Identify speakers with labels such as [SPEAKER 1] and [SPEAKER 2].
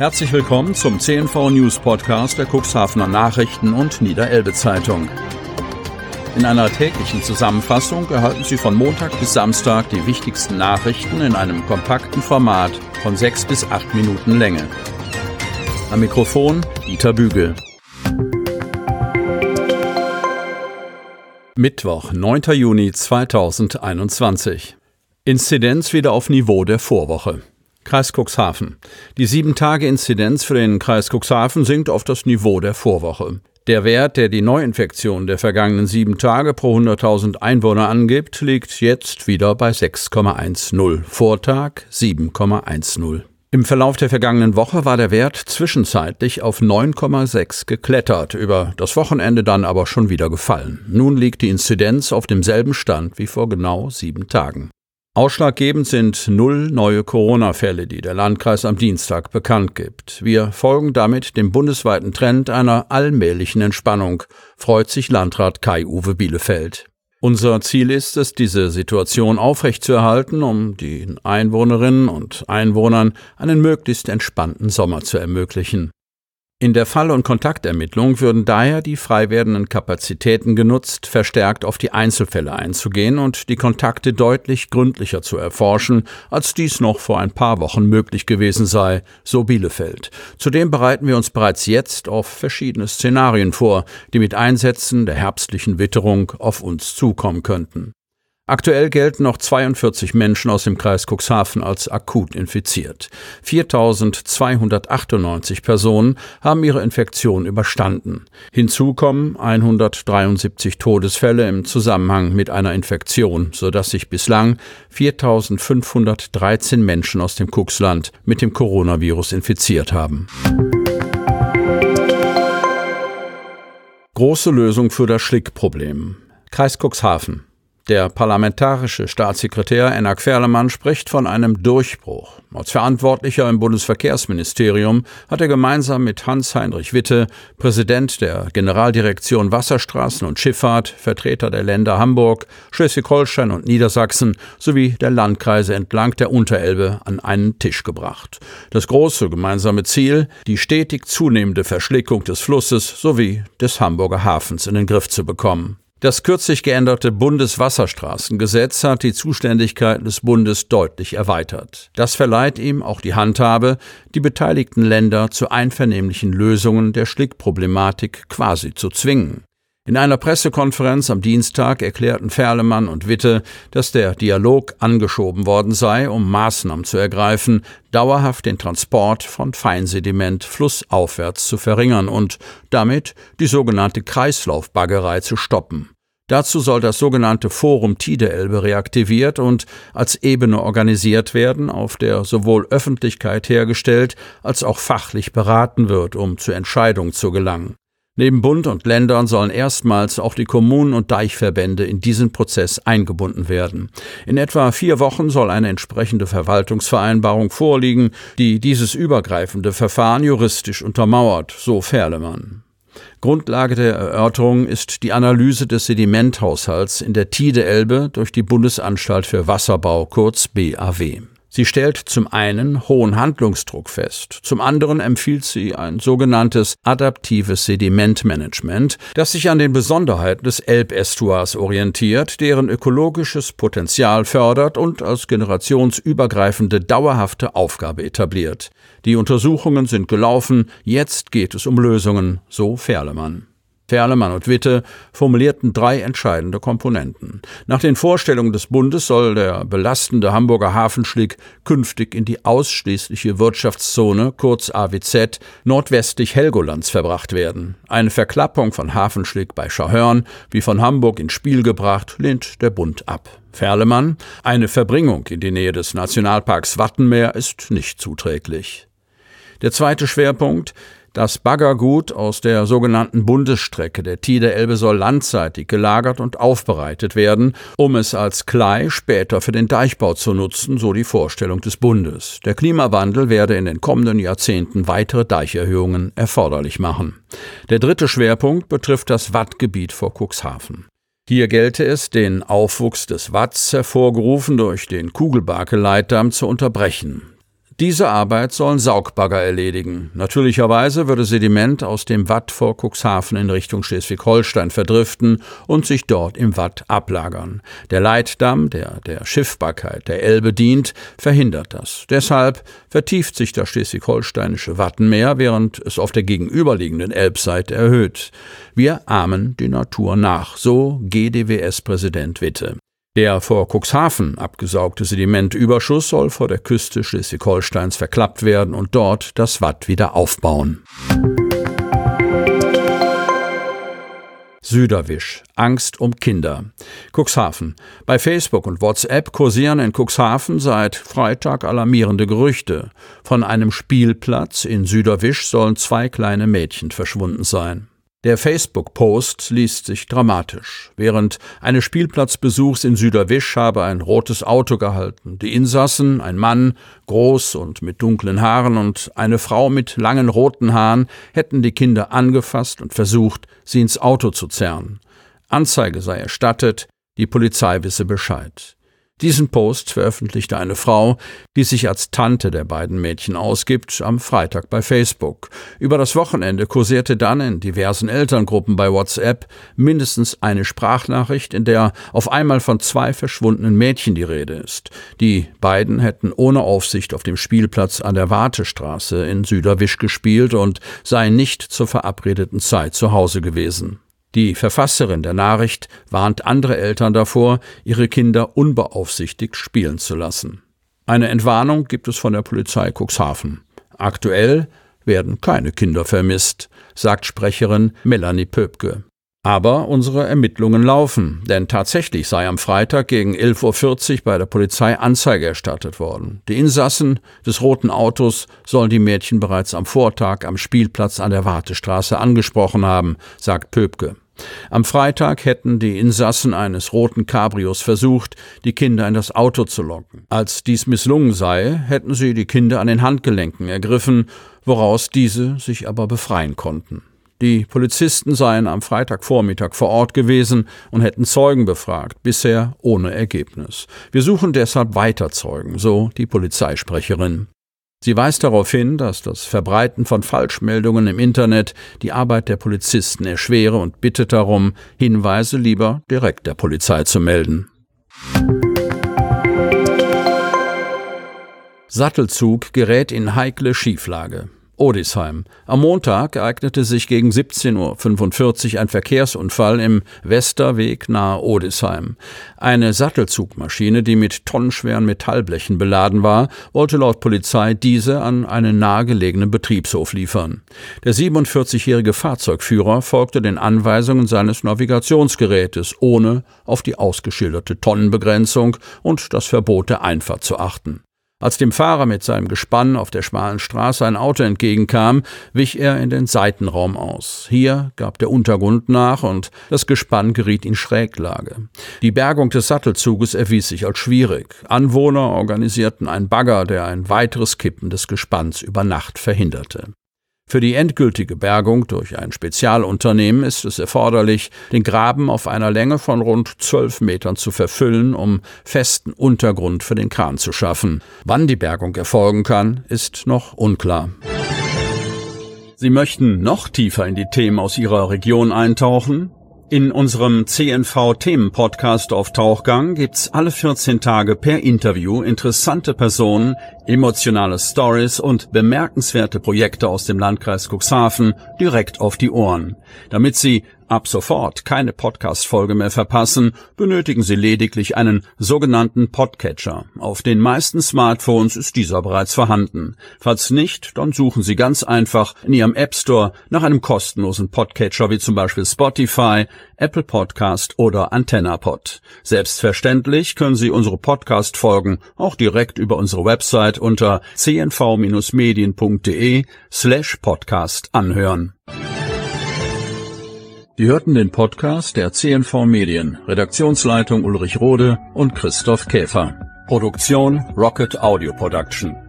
[SPEAKER 1] Herzlich willkommen zum CNV News Podcast der Cuxhavener Nachrichten und Niederelbe Zeitung. In einer täglichen Zusammenfassung erhalten Sie von Montag bis Samstag die wichtigsten Nachrichten in einem kompakten Format von 6 bis 8 Minuten Länge. Am Mikrofon Dieter Bügel. Mittwoch, 9. Juni 2021. Inzidenz wieder auf Niveau der Vorwoche. Kreis Cuxhaven. Die 7-Tage-Inzidenz für den Kreis Cuxhaven sinkt auf das Niveau der Vorwoche. Der Wert, der die Neuinfektion der vergangenen 7 Tage pro 100.000 Einwohner angibt, liegt jetzt wieder bei 6,10. Vortag 7,10. Im Verlauf der vergangenen Woche war der Wert zwischenzeitlich auf 9,6 geklettert, über das Wochenende dann aber schon wieder gefallen. Nun liegt die Inzidenz auf demselben Stand wie vor genau 7 Tagen. Ausschlaggebend sind 0 neue Corona-Fälle, die der Landkreis am Dienstag bekannt gibt. Wir folgen damit dem bundesweiten Trend einer allmählichen Entspannung, freut sich Landrat Kai-Uwe Bielefeld. Unser Ziel ist es, diese Situation aufrechtzuerhalten, um den Einwohnerinnen und Einwohnern einen möglichst entspannten Sommer zu ermöglichen. In der Fall- und Kontaktermittlung würden daher die frei werdenden Kapazitäten genutzt, verstärkt auf die Einzelfälle einzugehen und die Kontakte deutlich gründlicher zu erforschen, als dies noch vor ein paar Wochen möglich gewesen sei, so Bielefeld. Zudem bereiten wir uns bereits jetzt auf verschiedene Szenarien vor, die mit Einsätzen der herbstlichen Witterung auf uns zukommen könnten. Aktuell gelten noch 42 Menschen aus dem Kreis Cuxhaven als akut infiziert. 4.298 Personen haben ihre Infektion überstanden. Hinzu kommen 173 Todesfälle im Zusammenhang mit einer Infektion, sodass sich bislang 4.513 Menschen aus dem Cuxland mit dem Coronavirus infiziert haben. Große Lösung für das Schlickproblem. Kreis Cuxhaven. Der parlamentarische Staatssekretär Enak Ferlemann spricht von einem Durchbruch. Als Verantwortlicher im Bundesverkehrsministerium hat er gemeinsam mit Hans-Heinrich Witte, Präsident der Generaldirektion Wasserstraßen und Schifffahrt, Vertreter der Länder Hamburg, Schleswig-Holstein und Niedersachsen sowie der Landkreise entlang der Unterelbe an einen Tisch gebracht. Das große gemeinsame Ziel, die stetig zunehmende Verschlickung des Flusses sowie des Hamburger Hafens in den Griff zu bekommen. Das kürzlich geänderte Bundeswasserstraßengesetz hat die Zuständigkeiten des Bundes deutlich erweitert. Das verleiht ihm auch die Handhabe, die beteiligten Länder zu einvernehmlichen Lösungen der Schlickproblematik quasi zu zwingen. In einer Pressekonferenz am Dienstag erklärten Ferlemann und Witte, dass der Dialog angeschoben worden sei, um Maßnahmen zu ergreifen, dauerhaft den Transport von Feinsediment flussaufwärts zu verringern und damit die sogenannte Kreislaufbaggerei zu stoppen. Dazu soll das sogenannte Forum Tideelbe reaktiviert und als Ebene organisiert werden, auf der sowohl Öffentlichkeit hergestellt als auch fachlich beraten wird, um zu Entscheidungen zu gelangen. Neben Bund und Ländern sollen erstmals auch die Kommunen und Deichverbände in diesen Prozess eingebunden werden. In etwa 4 Wochen soll eine entsprechende Verwaltungsvereinbarung vorliegen, die dieses übergreifende Verfahren juristisch untermauert, so Ferlemann. Grundlage der Erörterung ist die Analyse des Sedimenthaushalts in der Tideelbe durch die Bundesanstalt für Wasserbau, kurz BAW. Sie stellt zum einen hohen Handlungsdruck fest, zum anderen empfiehlt sie ein sogenanntes adaptives Sedimentmanagement, das sich an den Besonderheiten des Elbestuars orientiert, deren ökologisches Potenzial fördert und als generationsübergreifende dauerhafte Aufgabe etabliert. Die Untersuchungen sind gelaufen, jetzt geht es um Lösungen, so Ferlemann. Ferlemann und Witte formulierten 3 entscheidende Komponenten. Nach den Vorstellungen des Bundes soll der belastende Hamburger Hafenschlick künftig in die ausschließliche Wirtschaftszone, kurz AWZ, nordwestlich Helgolands verbracht werden. Eine Verklappung von Hafenschlick bei Schahörn, wie von Hamburg ins Spiel gebracht, lehnt der Bund ab. Ferlemann: Eine Verbringung in die Nähe des Nationalparks Wattenmeer ist nicht zuträglich. Der zweite Schwerpunkt: Das Baggergut aus der sogenannten Bundesstrecke der Tideelbe soll landseitig gelagert und aufbereitet werden, um es als Klei später für den Deichbau zu nutzen, so die Vorstellung des Bundes. Der Klimawandel werde in den kommenden Jahrzehnten weitere Deicherhöhungen erforderlich machen. Der dritte Schwerpunkt betrifft das Wattgebiet vor Cuxhaven. Hier gelte es, den Aufwuchs des Watts, hervorgerufen durch den Kugelbarke-Leitdamm, zu unterbrechen. Diese Arbeit sollen Saugbagger erledigen. Natürlicherweise würde Sediment aus dem Watt vor Cuxhaven in Richtung Schleswig-Holstein verdriften und sich dort im Watt ablagern. Der Leitdamm, der der Schiffbarkeit der Elbe dient, verhindert das. Deshalb vertieft sich das schleswig-holsteinische Wattenmeer, während es auf der gegenüberliegenden Elbseite erhöht. Wir ahmen die Natur nach, so GdWS-Präsident Witte. Der vor Cuxhaven abgesaugte Sedimentüberschuss soll vor der Küste Schleswig-Holsteins verklappt werden und dort das Watt wieder aufbauen. Süderwisch. Angst um Kinder. Cuxhaven. Bei Facebook und WhatsApp kursieren in Cuxhaven seit Freitag alarmierende Gerüchte. Von einem Spielplatz in Süderwisch sollen 2 kleine Mädchen verschwunden sein. Der Facebook-Post liest sich dramatisch. Während eines Spielplatzbesuchs in Süderwisch habe ein rotes Auto gehalten. Die Insassen, ein Mann, groß und mit dunklen Haaren, und eine Frau mit langen roten Haaren, hätten die Kinder angefasst und versucht, sie ins Auto zu zerren. Anzeige sei erstattet, die Polizei wisse Bescheid. Diesen Post veröffentlichte eine Frau, die sich als Tante der beiden Mädchen ausgibt, am Freitag bei Facebook. Über das Wochenende kursierte dann in diversen Elterngruppen bei WhatsApp mindestens eine Sprachnachricht, in der auf einmal von 2 verschwundenen Mädchen die Rede ist. Die beiden hätten ohne Aufsicht auf dem Spielplatz an der Wartestraße in Süderwisch gespielt und seien nicht zur verabredeten Zeit zu Hause gewesen. Die Verfasserin der Nachricht warnt andere Eltern davor, ihre Kinder unbeaufsichtigt spielen zu lassen. Eine Entwarnung gibt es von der Polizei Cuxhaven. Aktuell werden keine Kinder vermisst, sagt Sprecherin Melanie Pöpke. Aber unsere Ermittlungen laufen, denn tatsächlich sei am Freitag gegen 11:40 Uhr bei der Polizei Anzeige erstattet worden. Die Insassen des roten Autos sollen die Mädchen bereits am Vortag am Spielplatz an der Wartestraße angesprochen haben, sagt Pöpke. Am Freitag hätten die Insassen eines roten Cabrios versucht, die Kinder in das Auto zu locken. Als dies misslungen sei, hätten sie die Kinder an den Handgelenken ergriffen, woraus diese sich aber befreien konnten. Die Polizisten seien am Freitagvormittag vor Ort gewesen und hätten Zeugen befragt, bisher ohne Ergebnis. Wir suchen deshalb weiter Zeugen, so die Polizeisprecherin. Sie weist darauf hin, dass das Verbreiten von Falschmeldungen im Internet die Arbeit der Polizisten erschwere und bittet darum, Hinweise lieber direkt der Polizei zu melden. Sattelzug gerät in heikle Schieflage. Odisheim. Am Montag ereignete sich gegen 17:45 Uhr ein Verkehrsunfall im Westerweg nahe Odisheim. Eine Sattelzugmaschine, die mit tonnenschweren Metallblechen beladen war, wollte laut Polizei diese an einen nahegelegenen Betriebshof liefern. Der 47-jährige Fahrzeugführer folgte den Anweisungen seines Navigationsgerätes, ohne auf die ausgeschilderte Tonnenbegrenzung und das Verbot der Einfahrt zu achten. Als dem Fahrer mit seinem Gespann auf der schmalen Straße ein Auto entgegenkam, wich er in den Seitenraum aus. Hier gab der Untergrund nach und das Gespann geriet in Schräglage. Die Bergung des Sattelzuges erwies sich als schwierig. Anwohner organisierten einen Bagger, der ein weiteres Kippen des Gespanns über Nacht verhinderte. Für die endgültige Bergung durch ein Spezialunternehmen ist es erforderlich, den Graben auf einer Länge von rund 12 Metern zu verfüllen, um festen Untergrund für den Kran zu schaffen. Wann die Bergung erfolgen kann, ist noch unklar. Sie möchten noch tiefer in die Themen aus Ihrer Region eintauchen? In unserem CNV-Themen-Podcast auf Tauchgang gibt's alle 14 Tage per Interview interessante Personen, emotionale Stories und bemerkenswerte Projekte aus dem Landkreis Cuxhaven direkt auf die Ohren. Damit Sie ab sofort keine Podcast-Folge mehr verpassen, benötigen Sie lediglich einen sogenannten Podcatcher. Auf den meisten Smartphones ist dieser bereits vorhanden. Falls nicht, dann suchen Sie ganz einfach in Ihrem App Store nach einem kostenlosen Podcatcher wie zum Beispiel Spotify, Apple Podcast oder AntennaPod. Selbstverständlich können Sie unsere Podcast-Folgen auch direkt über unsere Website unter cnv-medien.de/podcast anhören. Sie hörten den Podcast der CNV Medien, Redaktionsleitung Ulrich Rode und Christoph Käfer. Produktion Rocket Audio Production.